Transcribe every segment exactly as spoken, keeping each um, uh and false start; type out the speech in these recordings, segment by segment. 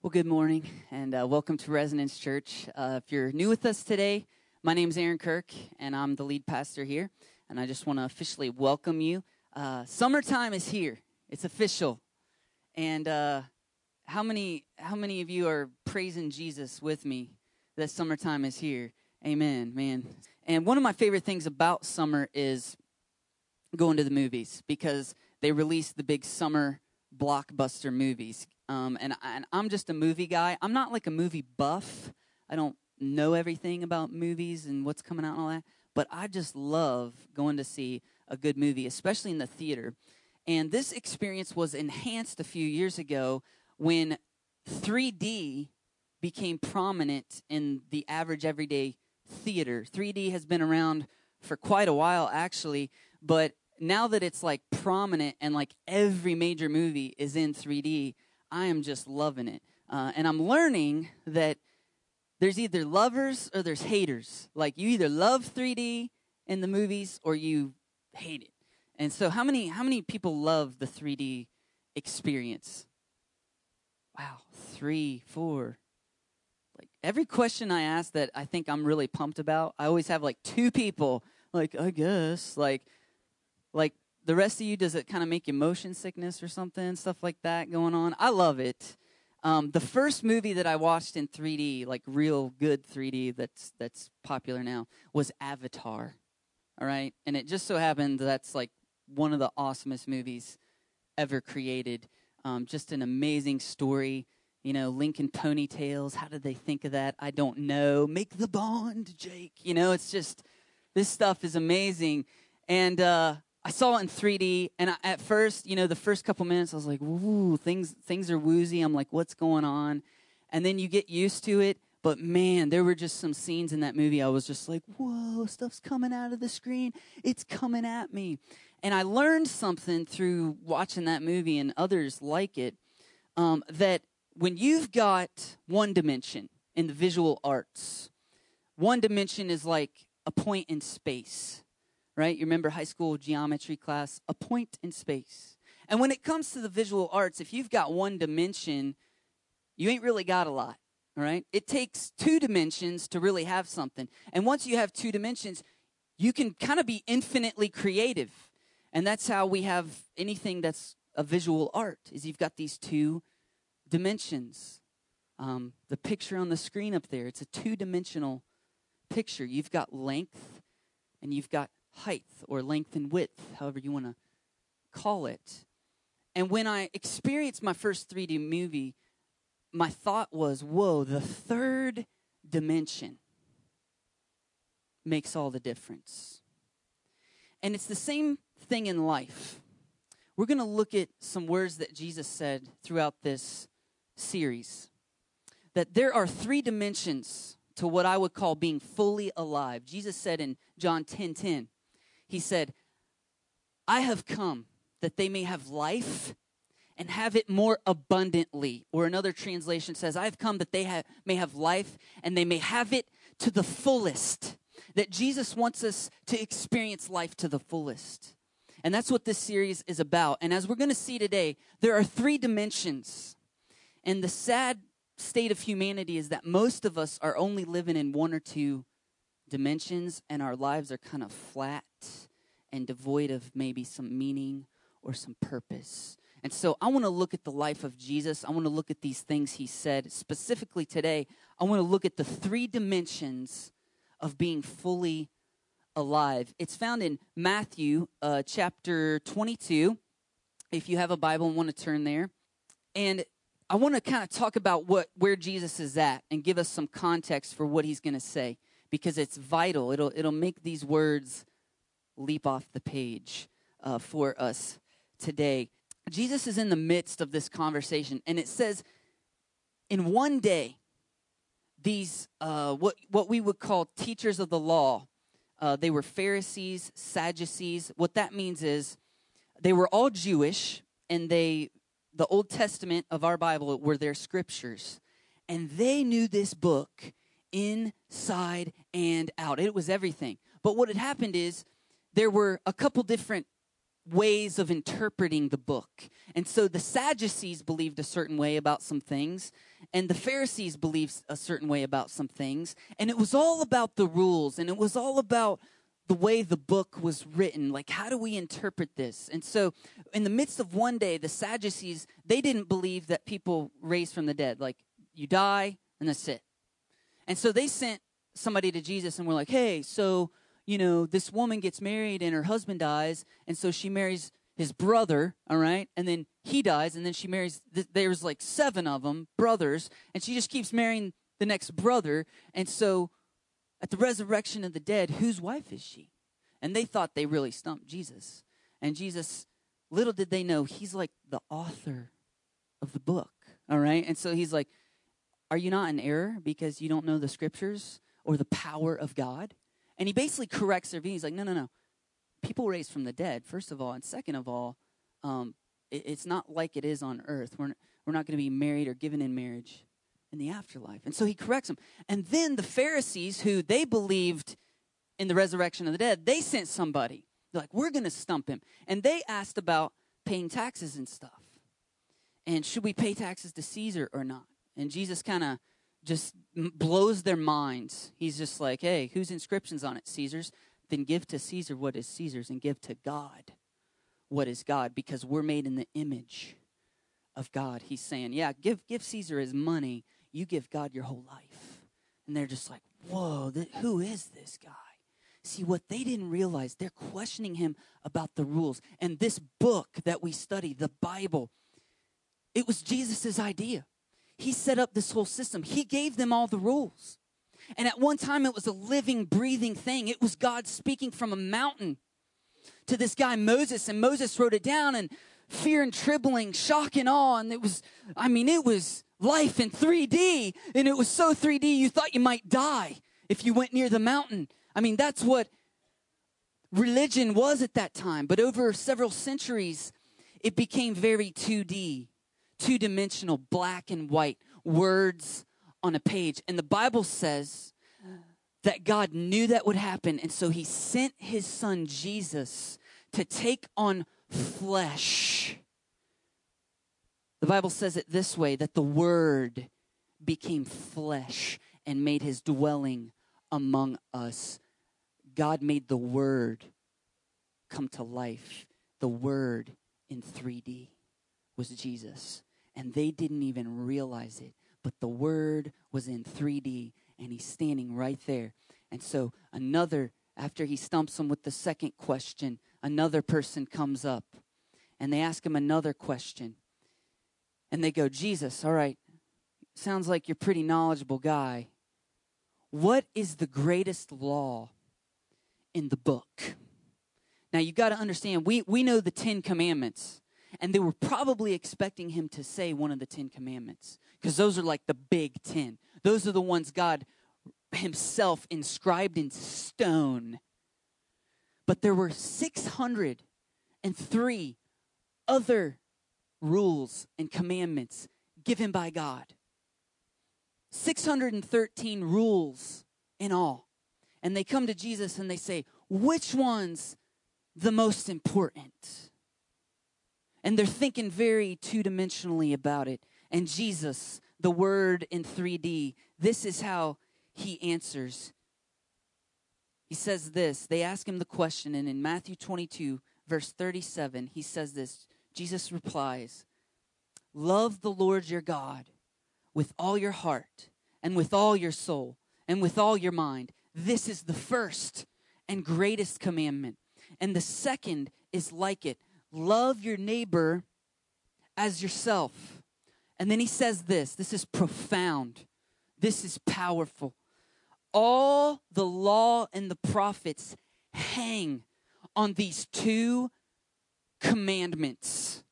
Well, good morning, and uh, welcome to Resonance Church. Uh, if you're new with us today, my name is Aaron Kirk, and I'm the lead pastor here, and I just want to officially welcome you. Uh, summertime is here. It's official. And uh, how many how many of you are praising Jesus with me that summertime is here? Amen, man. And one of my favorite things about summer is going to the movies, because they release the big summer blockbuster movies. Um, and, and I'm just a movie guy. I'm not like a movie buff. I don't know everything about movies and what's coming out and all that. But I just love going to see a good movie, especially in the theater. And this experience was enhanced a few years ago when three D became prominent in the average everyday theater. three D has been around for quite a while, actually, but now that it's like prominent and like every major movie is in three D, I am just loving it. Uh, and I'm learning that there's either lovers or there's haters. Like, you either love three D in the movies or you hate it. And so how many how many people love the three D experience? Wow, three, four. Like, every question I ask that I think I'm really pumped about, I always have like two people, like, I guess, like, like, the rest of you, does it kind of make you motion sickness or something, stuff like that going on? I love it. Um, the first movie that I watched in three D, like real good three D that's that's popular now, was Avatar, all right? And it just so happened that's like one of the awesomest movies ever created. Um, just an amazing story. You know, Lincoln ponytails, how did they think of that? I don't know. Make the bond, Jake. You know, it's just, this stuff is amazing. And, uh, I saw it in three D, and I, at first, you know, the first couple minutes, I was like, "Woo, things things are woozy." I'm like, "What's going on?" And then you get used to it. But man, there were just some scenes in that movie. I was just like, "Whoa, stuff's coming out of the screen. It's coming at me." And I learned something through watching that movie and others like it, um, that when you've got one dimension in the visual arts, one dimension is like a point in space. Right? You remember high school geometry class, a point in space. And when it comes to the visual arts, if you've got one dimension, you ain't really got a lot, all right? It takes two dimensions to really have something. And once you have two dimensions, you can kind of be infinitely creative. And that's how we have anything that's a visual art, is you've got these two dimensions. Um, the picture on the screen up there, it's a two-dimensional picture. You've got length and you've got height or length and width, however you want to call it. And when I experienced my first three D movie, my thought was, whoa, the third dimension makes all the difference. And it's the same thing in life. We're going to look at some words that Jesus said throughout this series, that there are three dimensions to what I would call being fully alive. Jesus said in John ten ten, he said, "I have come that they may have life and have it more abundantly." Or another translation says, "I have come that they have, may have life and they may have it to the fullest." That Jesus wants us to experience life to the fullest. And that's what this series is about. And as we're going to see today, there are three dimensions. And the sad state of humanity is that most of us are only living in one or two dimensions, and our lives are kind of flat and devoid of maybe some meaning or some purpose. And so I want to look at the life of Jesus. I want to look at these things he said. Specifically today, I want to look at the three dimensions of being fully alive. It's found in Matthew uh, chapter twenty-two, if you have a Bible and want to turn there. And I want to kind of talk about what where Jesus is at and give us some context for what he's going to say, because it's vital. It'll it'll make these words leap off the page uh, for us today. Jesus is in the midst of this conversation, and it says, in one day, these uh, what what we would call teachers of the law, uh, they were Pharisees, Sadducees. What that means is they were all Jewish, and they the Old Testament of our Bible were their scriptures, and they knew this book inside and out. It was everything. But what had happened is there were a couple different ways of interpreting the book. And so the Sadducees believed a certain way about some things, and the Pharisees believed a certain way about some things. And it was all about the rules, and it was all about the way the book was written. Like, how do we interpret this? And so in the midst of one day, the Sadducees, they didn't believe that people raised from the dead. Like, you die, and that's it. And so they sent somebody to Jesus and were like, hey, so, you know, this woman gets married and her husband dies, and so she marries his brother, all right? And then he dies, and then she marries, th- there's like seven of them, brothers, and she just keeps marrying the next brother. And so at the resurrection of the dead, whose wife is she? And they thought they really stumped Jesus. And Jesus, little did they know, he's like the author of the book, all right? And so he's like, are you not in error because you don't know the scriptures or the power of God? And he basically corrects their view. He's like, no, no, no. People raised from the dead, first of all. And second of all, um, it, it's not like it is on earth. We're, we're not going to be married or given in marriage in the afterlife. And so he corrects them. And then the Pharisees, who they believed in the resurrection of the dead, they sent somebody. They're like, we're going to stump him. And they asked about paying taxes and stuff. And should we pay taxes to Caesar or not? And Jesus kind of just blows their minds. He's just like, hey, whose inscription's on it? Caesar's. Then give to Caesar what is Caesar's, and give to God what is God, because we're made in the image of God. He's saying, yeah, give give Caesar his money. You give God your whole life. And they're just like, whoa, th- who is this guy? See, what they didn't realize, they're questioning him about the rules. And this book that we study, the Bible, it was Jesus' idea. He set up this whole system. He gave them all the rules. And at one time, it was a living, breathing thing. It was God speaking from a mountain to this guy, Moses. And Moses wrote it down, and fear and trembling, shock and awe. And it was, I mean, it was life in three D. And it was so three D, you thought you might die if you went near the mountain. I mean, that's what religion was at that time. But over several centuries, it became very two D, two-dimensional, black and white, words on a page. And the Bible says that God knew that would happen, and so he sent his son Jesus to take on flesh. The Bible says it this way, that the Word became flesh and made his dwelling among us. God made the Word come to life. The Word in three D was Jesus, and they didn't even realize it. But the Word was in three D, and he's standing right there. And so another, after he stumps him with the second question, another person comes up, and they ask him another question. And they go, Jesus, all right, sounds like you're a pretty knowledgeable guy. What is the greatest law in the book? Now, you got to understand, we, we know the Ten Commandments. And they were probably expecting him to say one of the Ten Commandments, because those are like the big ten. Those are the ones God himself inscribed in stone. But there were six hundred three other rules and commandments given by God. six hundred thirteen rules in all. And they come to Jesus and they say, which one's the most important? And they're thinking very two-dimensionally about it. And Jesus, the Word in three D, this is how he answers. He says this. They ask him the question, and in Matthew twenty-two, verse thirty-seven, he says this. Jesus replies, love the Lord your God with all your heart and with all your soul and with all your mind. This is the first and greatest commandment. And the second is like it. Love your neighbor as yourself. And then he says this. This is profound. This is powerful. All the law and the prophets hang on these two commandments.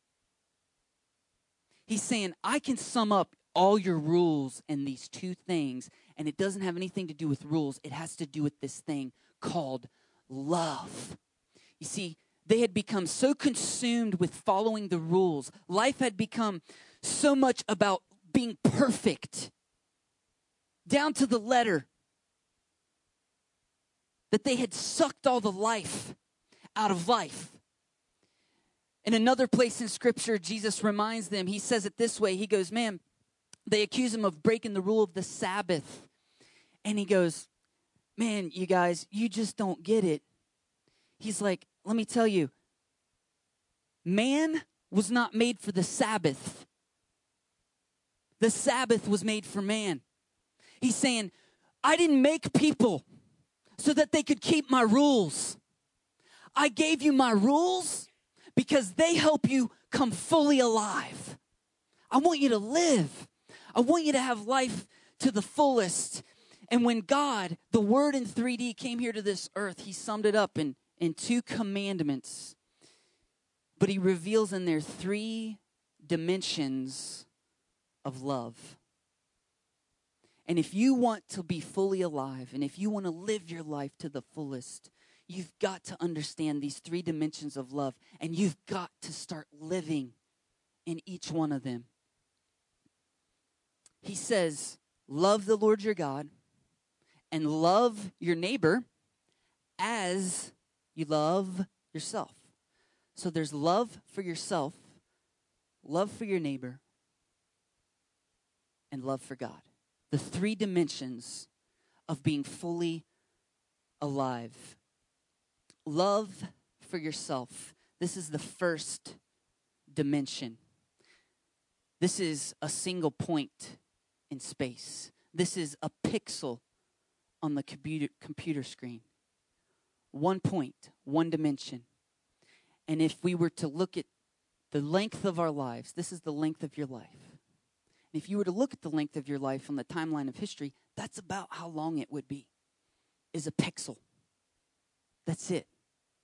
He's saying, I can sum up all your rules in these two things, and it doesn't have anything to do with rules. It has to do with this thing called love. You see, they had become so consumed with following the rules. Life had become so much about being perfect, down to the letter, that they had sucked all the life out of life. In another place in Scripture, Jesus reminds them, he says it this way. He goes, man, they accuse him of breaking the rule of the Sabbath. And he goes, man, you guys, you just don't get it. He's like, let me tell you, man was not made for the Sabbath. The Sabbath was made for man. He's saying, I didn't make people so that they could keep my rules. I gave you my rules because they help you come fully alive. I want you to live. I want you to have life to the fullest. And when God, the Word in three D, came here to this earth, he summed it up in, in two commandments. But he reveals in there three dimensions of love. And if you want to be fully alive, and if you want to live your life to the fullest, you've got to understand these three dimensions of love, and you've got to start living in each one of them. He says, love the Lord your God, and love your neighbor as you love yourself. So there's love for yourself, love for your neighbor, and love for God. The three dimensions of being fully alive. Love for yourself. This is the first dimension. This is a single point in space. This is a pixel on the computer, computer screen. One point, one dimension. And if we were to look at the length of our lives, this is the length of your life. And if you were to look at the length of your life on the timeline of history, that's about how long it would be, is a pixel. That's it.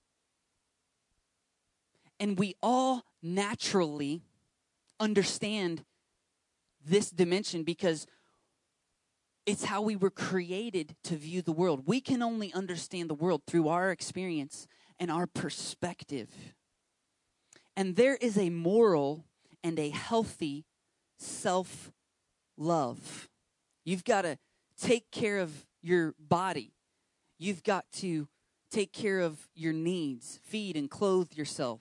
And we all naturally understand this dimension because it's how we were created to view the world. We can only understand the world through our experience and our perspective. And there is a moral and a healthy self-love. You've got to take care of your body. You've got to take care of your needs, feed and clothe yourself.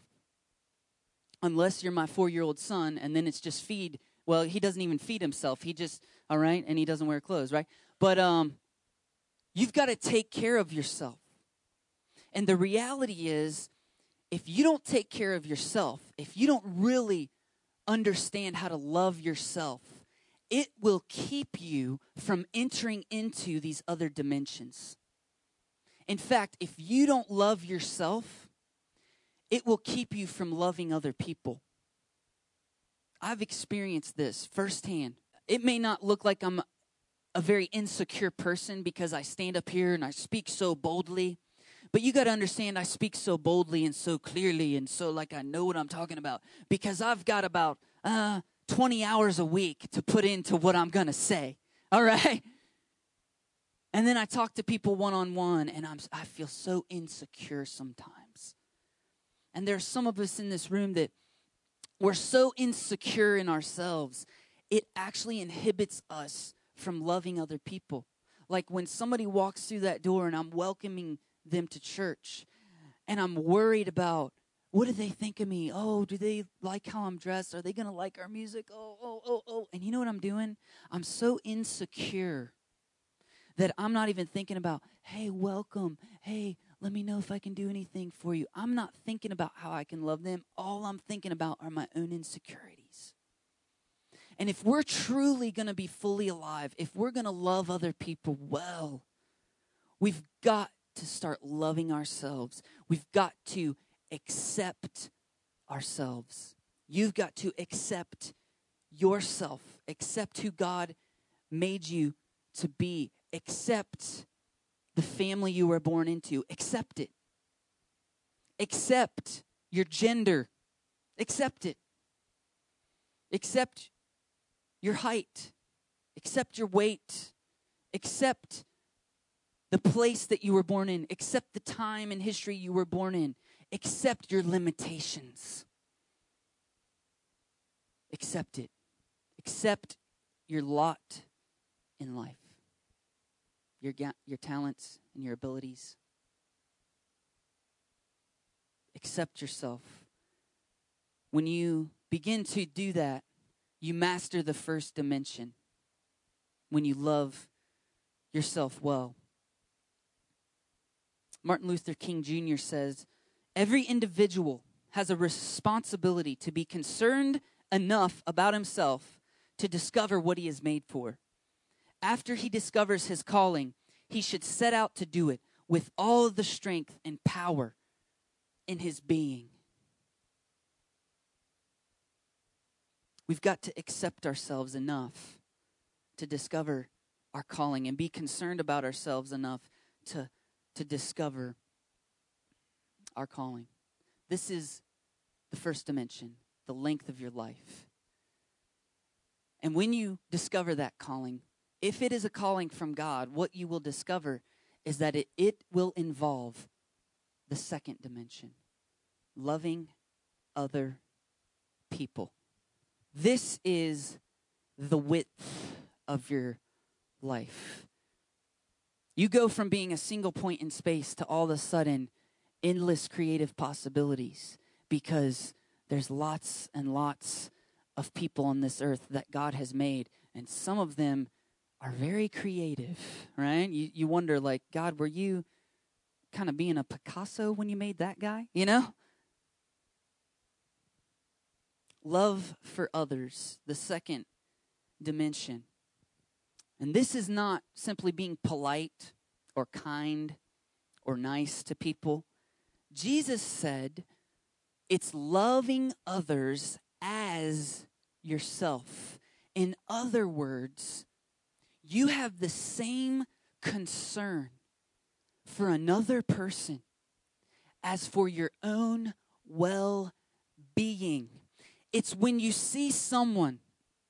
Unless you're my four-year-old son, and then it's just feed. Well, he doesn't even feed himself. He just, all right, and he doesn't wear clothes, right? But um, you've got to take care of yourself. And the reality is, if you don't take care of yourself, if you don't really understand how to love yourself, it will keep you from entering into these other dimensions. In fact, if you don't love yourself, it will keep you from loving other people. I've experienced this firsthand. It may not look like I'm a very insecure person because I stand up here and I speak so boldly. But you got to understand I speak so boldly and so clearly and so like I know what I'm talking about because I've got about uh, twenty hours a week to put into what I'm going to say. All right? And then I talk to people one-on-one, and I'm, I feel so insecure sometimes. And there's some of us in this room that we're so insecure in ourselves, it actually inhibits us from loving other people. Like when somebody walks through that door and I'm welcoming them to church, and I'm worried about, what do they think of me? Oh, do they like how I'm dressed? Are they going to like our music? Oh, oh, oh, oh. And you know what I'm doing? I'm so insecure that I'm not even thinking about, hey, welcome. Hey, let me know if I can do anything for you. I'm not thinking about how I can love them. All I'm thinking about are my own insecurities. And if we're truly going to be fully alive, if we're going to love other people well, we've got to start loving ourselves. We've got to accept ourselves. You've got to accept yourself. Accept who God made you to be. Accept the family you were born into. Accept it. Accept your gender. Accept it. Accept your height. Accept your weight. Accept the place that you were born in. Accept the time and history you were born in. Accept your limitations. Accept it. Accept your lot in life. Your, ga- your talents and your abilities. Accept yourself. When you begin to do that, you master the first dimension. When you love yourself well. Martin Luther King Junior says, every individual has a responsibility to be concerned enough about himself to discover what he is made for. After he discovers his calling, he should set out to do it with all of the strength and power in his being. We've got to accept ourselves enough to discover our calling and be concerned about ourselves enough to, to discover our calling. This is the first dimension, the length of your life. And when you discover that calling, if it is a calling from God, what you will discover is that it, it will involve the second dimension, loving other people. This is the width of your life. You go from being a single point in space to all of a sudden endless creative possibilities, because there's lots and lots of people on this earth that God has made, and some of them are very creative, right? You you wonder, like, God, were you kind of being a Picasso when you made that guy, you know? Love for others, the second dimension. And this is not simply being polite or kind or nice to people. Jesus said it's loving others as yourself. In other words, you have the same concern for another person as for your own well-being. It's when you see someone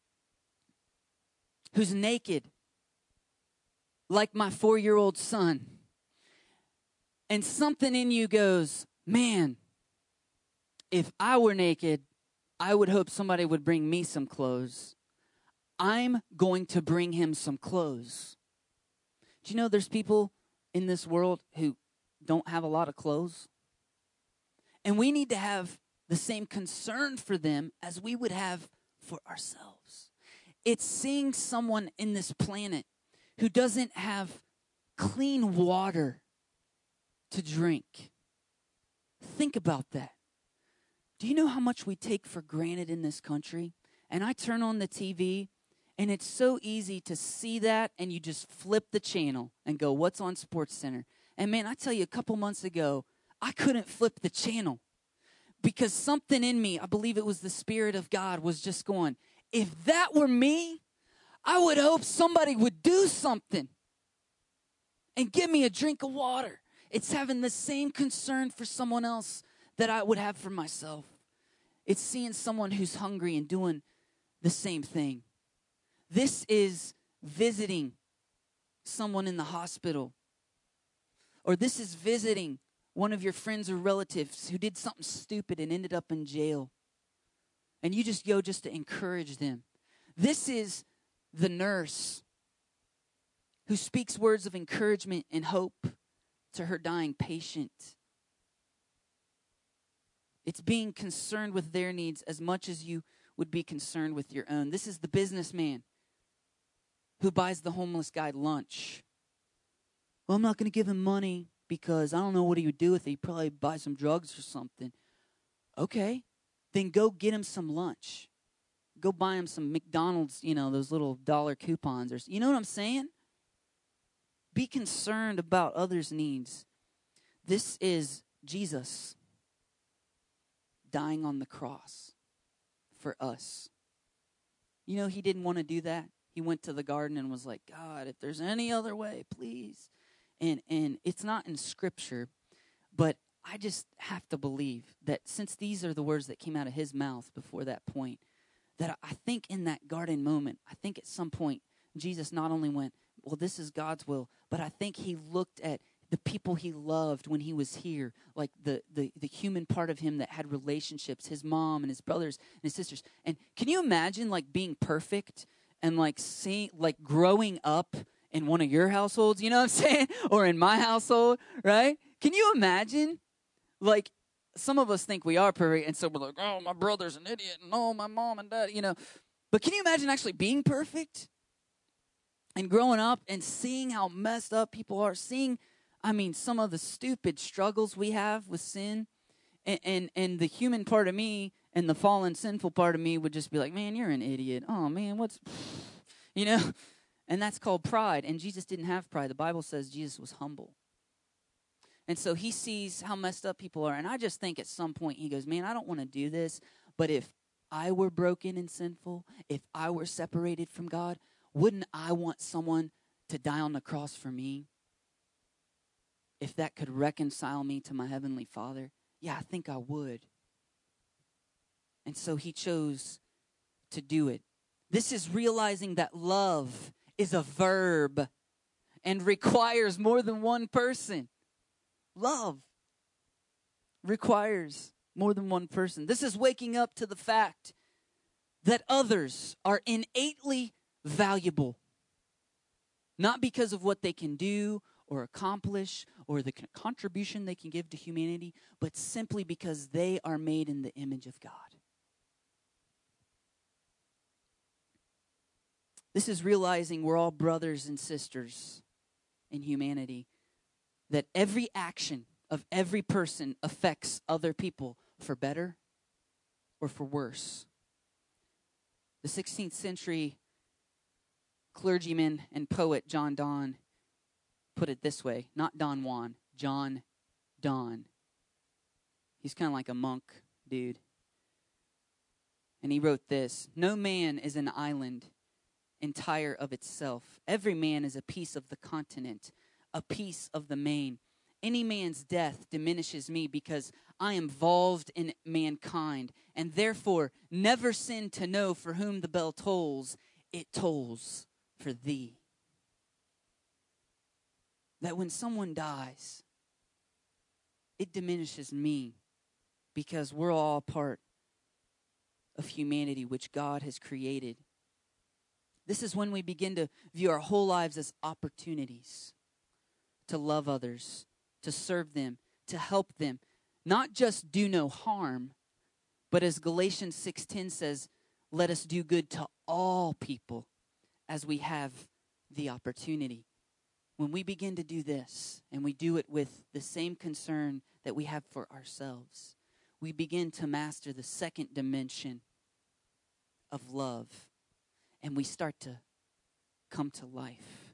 who's naked, like my four-year-old son, and something in you goes, man, if I were naked, I would hope somebody would bring me some clothes. I'm going to bring him some clothes. Do you know there's people in this world who don't have a lot of clothes? And we need to have the same concern for them as we would have for ourselves. It's seeing someone in this planet who doesn't have clean water to drink. Think about that. Do you know how much we take for granted in this country? And I turn on the T V, and it's so easy to see that, and you just flip the channel and go, what's on SportsCenter? And man, I tell you, a couple months ago, I couldn't flip the channel because something in me, I believe it was the Spirit of God, was just going, if that were me, I would hope somebody would do something and give me a drink of water. It's having the same concern for someone else that I would have for myself. It's seeing someone who's hungry and doing the same thing. This is visiting someone in the hospital. Or this is visiting one of your friends or relatives who did something stupid and ended up in jail. And you just go just to encourage them. This is the nurse who speaks words of encouragement and hope to her dying patient. It's being concerned with their needs as much as you would be concerned with your own. This is the businessman who buys the homeless guy lunch. Well, I'm not going to give him money because I don't know what he would do with it. He'd probably buy some drugs or something. Okay, then go get him some lunch. Go buy him some McDonald's, you know, those little dollar coupons. Or, you know what I'm saying? Be concerned about others' needs. This is Jesus dying on the cross for us. You know, he didn't want to do that. He went to the garden and was like, God, if there's any other way, please. And and it's not in Scripture, but I just have to believe that since these are the words that came out of his mouth before that point, that I think in that garden moment, I think at some point, Jesus not only went, well, this is God's will, but I think he looked at the people he loved when he was here, like the, the, the human part of him that had relationships, his mom and his brothers and his sisters. And can you imagine like being perfect and like seeing, like growing up in one of your households, you know what I'm saying? Or in my household, right? Can you imagine like some of us think we are perfect, and so we're like, oh, my brother's an idiot, and oh, my mom and dad, you know. But can you imagine actually being perfect? And growing up and seeing how messed up people are, seeing, I mean, some of the stupid struggles we have with sin, and, and, and the human part of me and the fallen, sinful part of me would just be like, man, you're an idiot. Oh, man, what's, you know? And that's called pride. And Jesus didn't have pride. The Bible says Jesus was humble. And so he sees how messed up people are. And I just think at some point he goes, man, I don't want to do this. But if I were broken and sinful, if I were separated from God, wouldn't I want someone to die on the cross for me? If that could reconcile me to my heavenly Father? Yeah, I think I would. And so he chose to do it. This is realizing that love is a verb and requires more than one person. Love requires more than one person. This is waking up to the fact that others are innately valuable. Not because of what they can do or accomplish or the contribution they can give to humanity, but simply because they are made in the image of God. This is realizing we're all brothers and sisters in humanity, that every action of every person affects other people for better or for worse. The sixteenth century clergyman and poet John Donne put it this way, not Don Juan, John Donne. He's kind of like a monk dude. And he wrote this, no man is an island entire of itself. Every man is a piece of the continent, a piece of the main. Any man's death diminishes me because I am involved in mankind, and therefore never sin to know for whom the bell tolls, it tolls for thee. That when someone dies, it diminishes me because we're all part of humanity which God has created. This is when we begin to view our whole lives as opportunities to love others, to serve them, to help them, not just do no harm, but as Galatians six ten says, let us do good to all people as we have the opportunity. When we begin to do this, and we do it with the same concern that we have for ourselves, we begin to master the second dimension of love, and we start to come to life.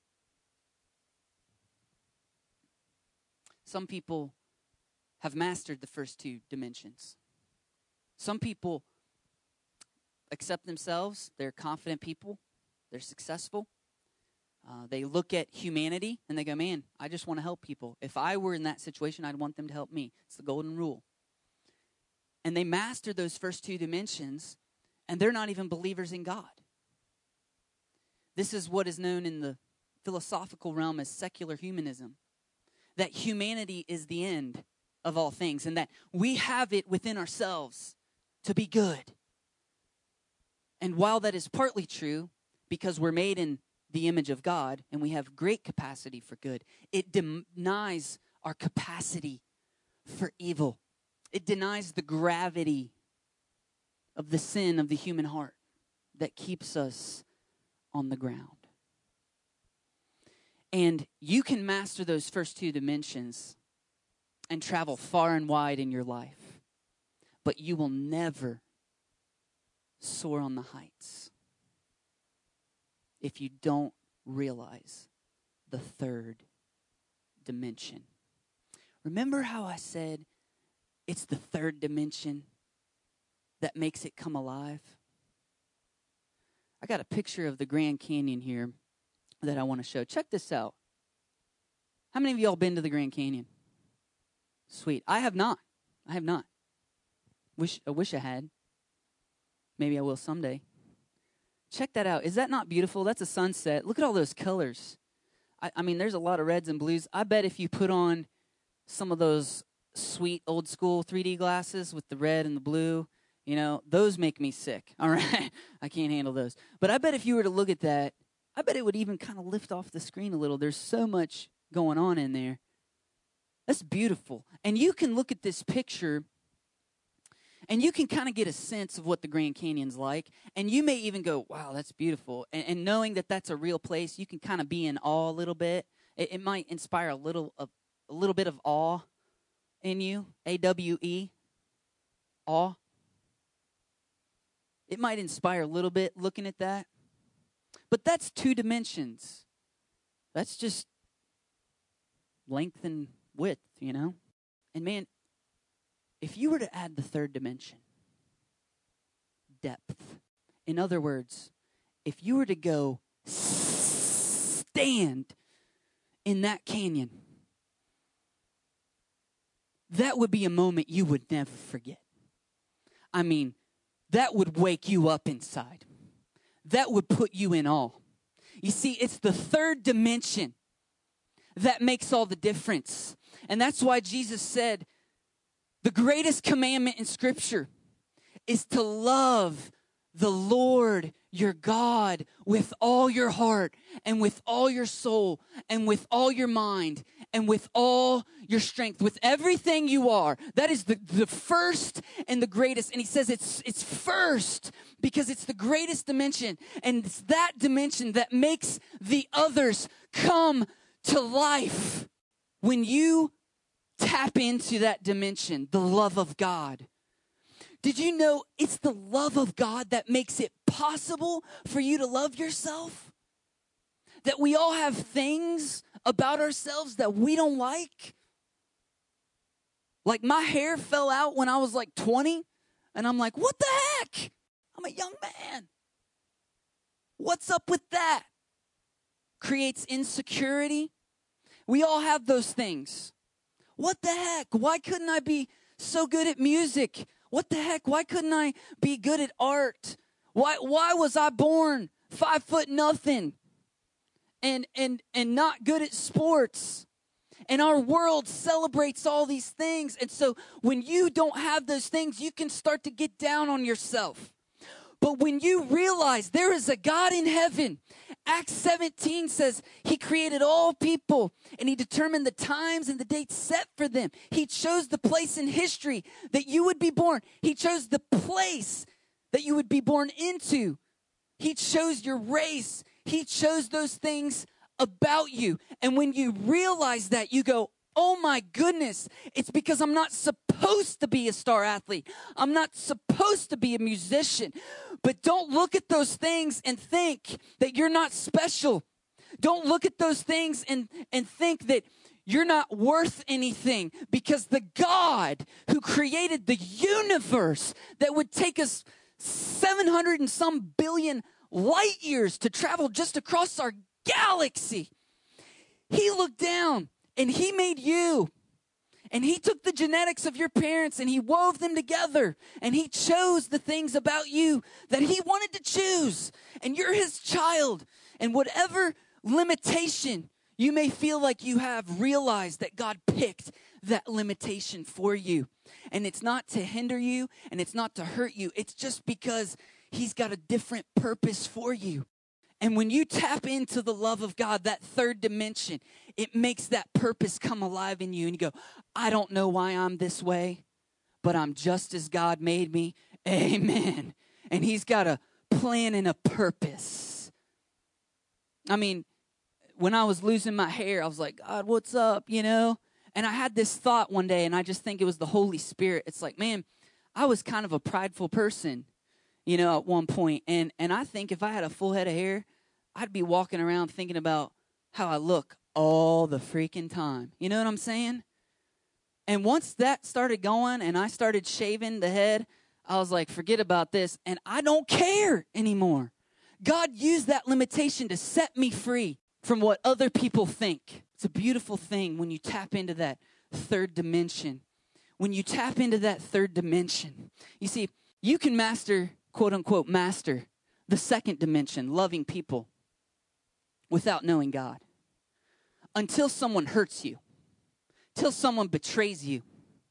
Some people have mastered the first two dimensions. Some people accept themselves. They're confident people. They're successful. Uh, they look at humanity and they go, man, I just want to help people. If I were in that situation, I'd want them to help me. It's the golden rule. And they master those first two dimensions, and they're not even believers in God. This is what is known in the philosophical realm as secular humanism. That humanity is the end of all things, and that we have it within ourselves to be good. And while that is partly true, because we're made in the image of God and we have great capacity for good, it denies our capacity for evil. It denies the gravity of the sin of the human heart that keeps us on the ground. And you can master those first two dimensions and travel far and wide in your life, but you will never soar on the heights if you don't realize the third dimension. Remember how I said it's the third dimension that makes it come alive? I got a picture of the Grand Canyon here that I want to show. Check this out. How many of y'all been to the Grand Canyon? Sweet. I have not. I have not. Wish I wish I had. Maybe I will someday. Check that out. Is that not beautiful? That's a sunset. Look at all those colors. I, I mean, there's a lot of reds and blues. I bet if you put on some of those sweet old school three D glasses with the red and the blue, you know, those make me sick. All right. I can't handle those. But I bet if you were to look at that, I bet it would even kind of lift off the screen a little. There's so much going on in there. That's beautiful. And you can look at this picture and you can kind of get a sense of what the Grand Canyon's like. And you may even go, wow, that's beautiful. And, and knowing that that's a real place, you can kind of be in awe a little bit. It, it might inspire a little, a, a little bit of awe in you, A W E, awe. It might inspire a little bit looking at that. But that's two dimensions. That's just length and width, you know? And man, if you were to add the third dimension, depth. In other words, if you were to go stand in that canyon, that would be a moment you would never forget. I mean, that would wake you up inside. That would put you in awe. You see, it's the third dimension that makes all the difference. And that's why Jesus said, the greatest commandment in Scripture is to love the Lord your God with all your heart and with all your soul and with all your mind and with all your strength, with everything you are. That is the, the first and the greatest. And he says it's it's first because it's the greatest dimension. And it's that dimension that makes the others come to life. When you tap into that dimension, the love of God. Did you know it's the love of God that makes it possible for you to love yourself? That we all have things about ourselves that we don't like? Like my hair fell out when I was like twenty, and I'm like, what the heck? I'm a young man. What's up with that? Creates insecurity. We all have those things. What the heck? Why couldn't I be so good at music? What the heck? Why couldn't I be good at art? Why why was I born five foot nothing and and and not good at sports? And our world celebrates all these things. And so when you don't have those things, you can start to get down on yourself. But when you realize there is a God in heaven, Acts seventeen says he created all people and he determined the times and the dates set for them. He chose the place in history that you would be born. He chose the place that you would be born into. He chose your race. He chose those things about you. And when you realize that, you go, oh my goodness, it's because I'm not supposed to be a star athlete. I'm not supposed to be a musician. But don't look at those things and think that you're not special. Don't look at those things and, and think that you're not worth anything, because the God who created the universe that would take us seven hundred and some billion light years to travel just across our galaxy, he looked down and he made you. And he took the genetics of your parents and he wove them together. And he chose the things about you that he wanted to choose. And you're his child. And whatever limitation you may feel like you have, realize that God picked that limitation for you. And it's not to hinder you and it's not to hurt you. It's just because he's got a different purpose for you. And when you tap into the love of God, that third dimension, it makes that purpose come alive in you. And you go, I don't know why I'm this way, but I'm just as God made me. Amen. And he's got a plan and a purpose. I mean, when I was losing my hair, I was like, God, what's up, you know? And I had this thought one day, and I just think it was the Holy Spirit. It's like, man, I was kind of a prideful person, you know, at one point. And, and I think if I had a full head of hair, I'd be walking around thinking about how I look all the freaking time. You know what I'm saying? And once that started going and I started shaving the head, I was like, forget about this. And I don't care anymore. God used that limitation to set me free from what other people think. It's a beautiful thing when you tap into that third dimension. When you tap into that third dimension, you see, you can master, quote unquote, master the second dimension, loving people, without knowing God. Until someone hurts you, until someone betrays you,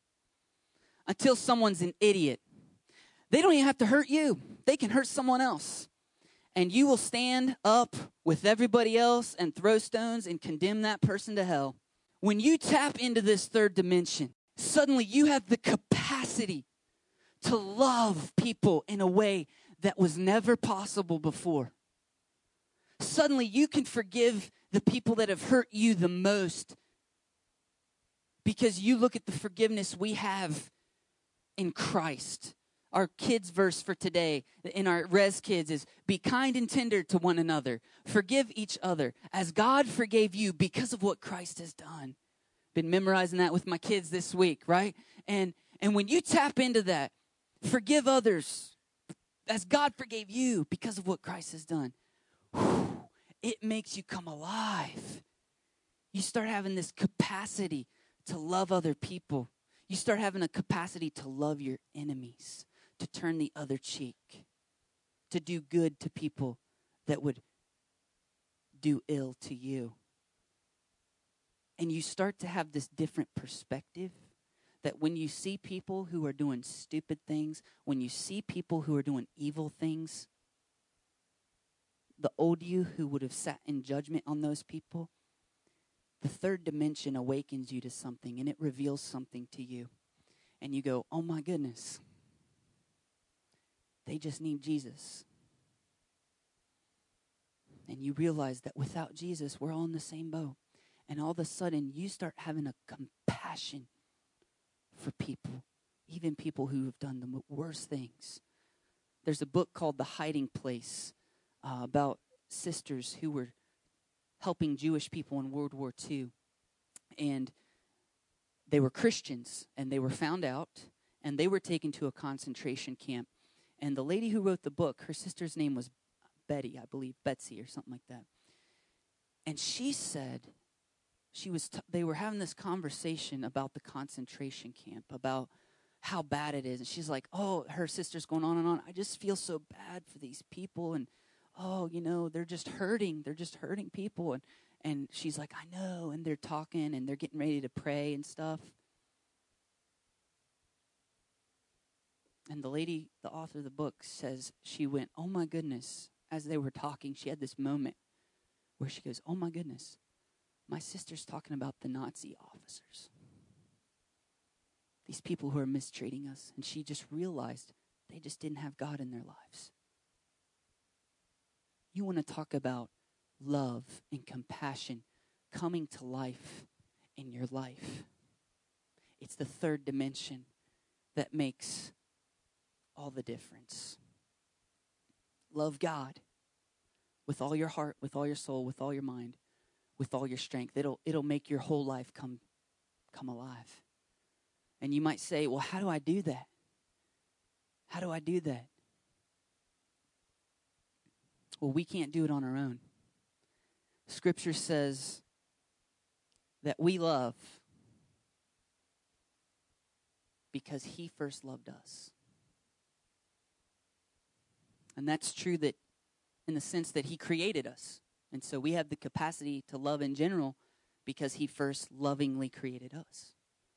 until someone's an idiot. They don't even have to hurt you. They can hurt someone else. And you will stand up with everybody else and throw stones and condemn that person to hell. When you tap into this third dimension, suddenly you have the capacity to love people in a way that was never possible before. Suddenly you can forgive the people that have hurt you the most because you look at the forgiveness we have in Christ. Our kids verse for today in our Res Kids is, be kind and tender to one another. Forgive each other as God forgave you because of what Christ has done. Been memorizing that with my kids this week, right? And and when you tap into that, forgive others as God forgave you because of what Christ has done. Whew, it makes you come alive. You start having this capacity to love other people. You start having a capacity to love your enemies, to turn the other cheek, to do good to people that would do ill to you. And you start to have this different perspective that when you see people who are doing stupid things, when you see people who are doing evil things, the old you who would have sat in judgment on those people, the third dimension awakens you to something and it reveals something to you. And you go, oh my goodness, they just need Jesus. And you realize that without Jesus, we're all in the same boat. And all of a sudden, you start having a compassion for people, even people who have done the worst things. There's a book called The Hiding Place uh, about sisters who were helping Jewish people in World War Two. And they were Christians, and they were found out, and they were taken to a concentration camp. And the lady who wrote the book, her sister's name was Betty, I believe, Betsy or something like that. And she said, she was. T- they were having this conversation about the concentration camp, about how bad it is. And she's like, oh, her sister's going on and on. I just feel so bad for these people. And, oh, you know, they're just hurting. They're just hurting people. And, and she's like, I know. And they're talking and they're getting ready to pray and stuff. And the lady, the author of the book, says she went, oh, my goodness. As they were talking, she had this moment where she goes, oh, my goodness. My sister's talking about the Nazi officers. These people who are mistreating us. And she just realized they just didn't have God in their lives. You want to talk about love and compassion coming to life in your life. It's the third dimension that makes all the difference. Love God with all your heart, with all your soul, with all your mind, with all your strength. It'll it'll make your whole life come come alive. And you might say, well, how do I do that? How do I do that? Well, we can't do it on our own. Scripture says that we love because he first loved us. And that's true that in the sense that he created us. And so we have the capacity to love in general because he first lovingly created us.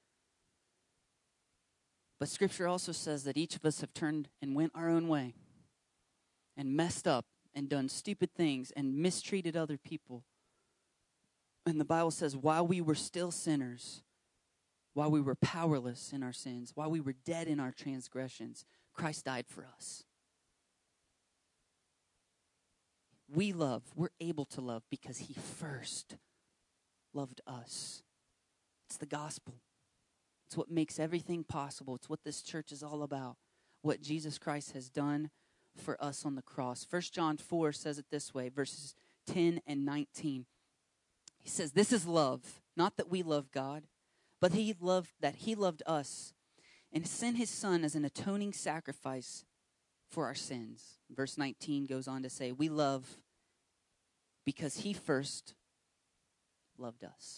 But Scripture also says that each of us have turned and went our own way and messed up and done stupid things and mistreated other people. And the Bible says while we were still sinners, while we were powerless in our sins, while we were dead in our transgressions, Christ died for us. We love, we're able to love because he first loved us. It's the gospel. It's what makes everything possible. It's what this church is all about. What Jesus Christ has done for us on the cross. First John four says it this way, verses ten and nineteen. He says, this is love, not that we love God, but he loved that he loved us and sent his son as an atoning sacrifice for our sins. Verse nineteen goes on to say, we love because he first loved us.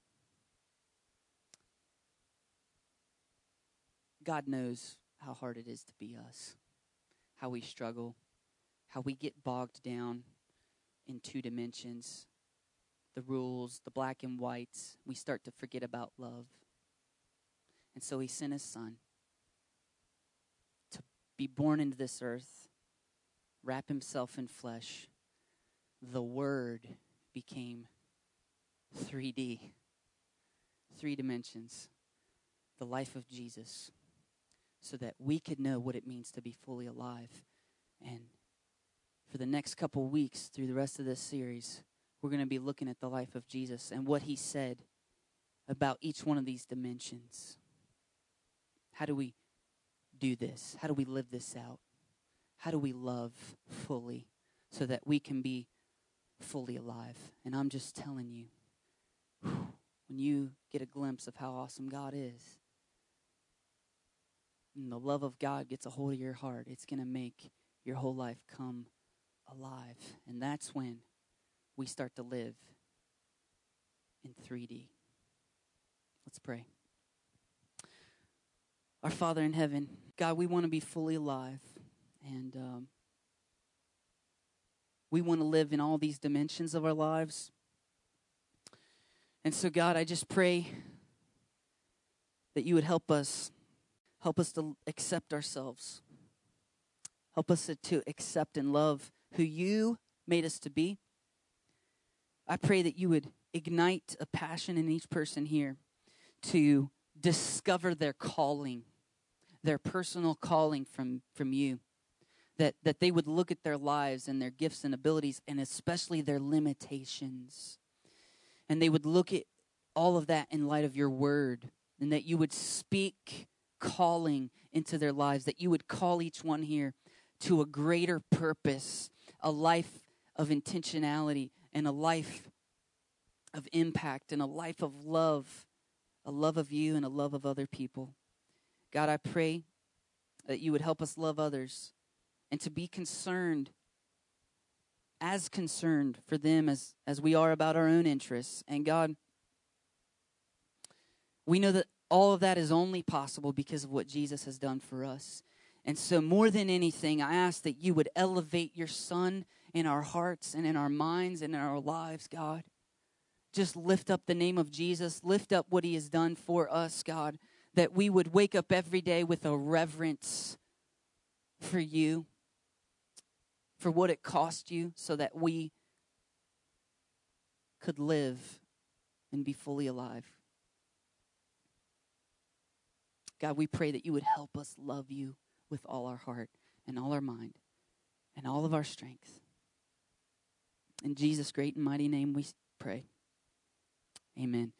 God knows how hard it is to be us, how we struggle, how we get bogged down in two dimensions, the rules, the black and whites. We start to forget about love. And so he sent his son to be born into this earth, wrap himself in flesh. The Word became three D. three dimensions, the life of Jesus, so that we could know what it means to be fully alive. And for the next couple weeks through the rest of this series, we're going to be looking at the life of Jesus and what he said about each one of these dimensions. How do we do this? How do we live this out? How do we love fully so that we can be fully alive? And I'm just telling you, when you get a glimpse of how awesome God is, and the love of God gets a hold of your heart, it's going to make your whole life come alive. And that's when we start to live in three D. Let's pray. Our Father in heaven, God, we want to be fully alive. And um, we want to live in all these dimensions of our lives. And so, God, I just pray that you would help us. Help us to accept ourselves. Help us to accept and love who you made us to be. I pray that you would ignite a passion in each person here to discover their calling, their personal calling from, from you. That, that they would look at their lives and their gifts and abilities, and especially their limitations. And they would look at all of that in light of your word, and that you would speak calling into their lives, that you would call each one here to a greater purpose, a life of intentionality, and a life of impact, and a life of love, a love of you and a love of other people. God, I pray that you would help us love others and to be concerned, as concerned for them as, as we are about our own interests. And God, we know that all of that is only possible because of what Jesus has done for us. And so more than anything, I ask that you would elevate your Son in our hearts and in our minds and in our lives, God. Just lift up the name of Jesus. Lift up what he has done for us, God. That we would wake up every day with a reverence for you, for what it cost you, so that we could live and be fully alive. God, we pray that you would help us love you with all our heart and all our mind and all of our strength. In Jesus' great and mighty name we pray. Amen.